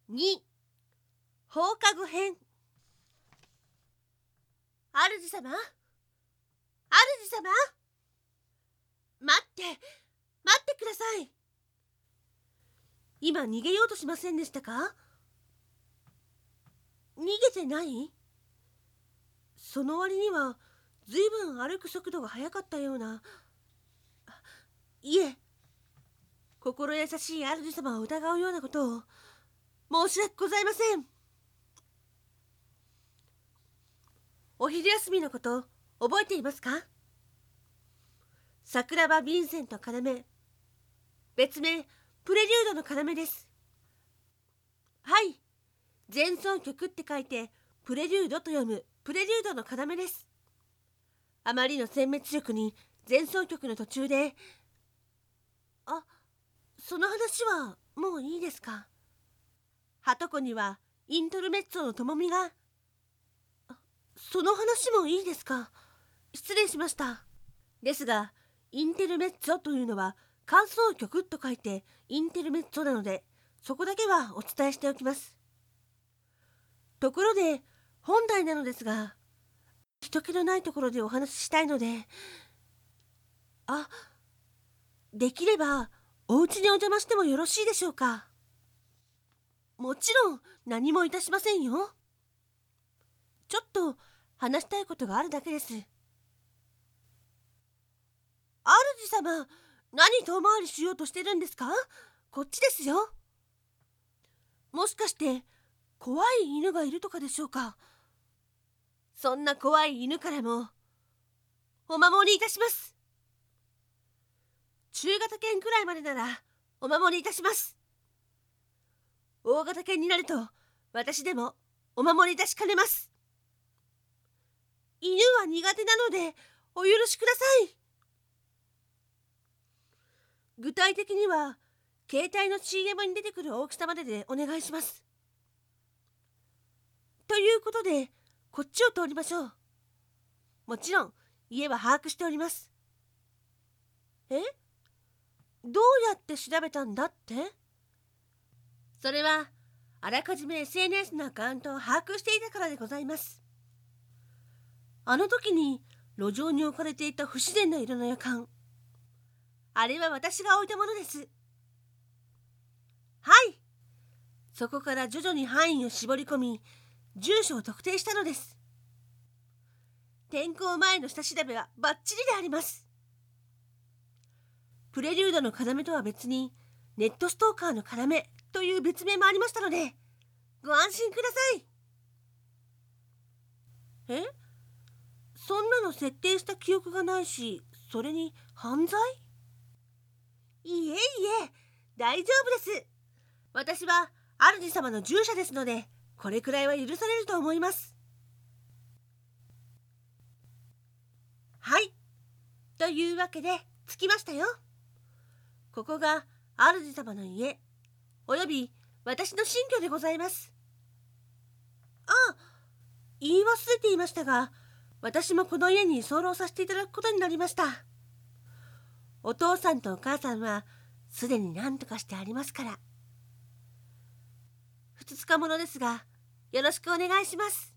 2、放課後編。主様、主様、待ってください。今逃げようとしませんでしたか？逃げてない？その割にはずいぶん歩く速度が速かったような。いえ、心優しい主様を疑うようなことを申し訳ございません。お昼休みのこと覚えていますか？桜庭ヴィンセント要、別名プレリュードの要です。はい、前奏曲って書いてプレリュードと読むプレリュードの要です。あまりの殲滅力に前奏曲の途中で、その話はもういいですか？はとこにはイントルメッツォのともみが。その話もいいですか？失礼しました。ですが、インテルメッツォというのは間奏曲と書いてインテルメッツォなので、そこだけはお伝えしておきます。ところで本題なのですが、人気のないところでお話ししたいので、できればお家にお邪魔してもよろしいでしょうか？もちろん何もいたしませんよ。ちょっと話したいことがあるだけです。主様、何遠回りしようとしてるんですか？こっちですよ。もしかして怖い犬がいるとかでしょうか？そんな怖い犬からもお守りいたします。中型犬くらいまでならお守りいたします。大型犬になると私でもお守りいたしかねます。犬は苦手なのでお許しください。具体的には携帯の CM に出てくる大きさまででお願いします。ということでこっちを通りましょう。もちろん家は把握しております。どうやって調べたんだって？それはあらかじめ SNS のアカウントを把握していたからでございます。あの時に路上に置かれていた不自然な色の夜間、あれは私が置いたものです。はい、そこから徐々に範囲を絞り込み住所を特定したのです。転校前の下調べはバッチリであります。プレリュードの要とは別にネットストーカーの要という別名もありましたのでご安心ください。そんなの設定した記憶がないし、それに犯罪？いえいえ、大丈夫です。私は主様の従者ですので、これくらいは許されると思います。はい、というわけで着きましたよ。ここが主様の家、および私の新居でございます。言い忘れていましたが、私もこの家に居候させていただくことになりました。お父さんとお母さんはすでに何とかしてありますから。ふつつか者ですがよろしくお願いします。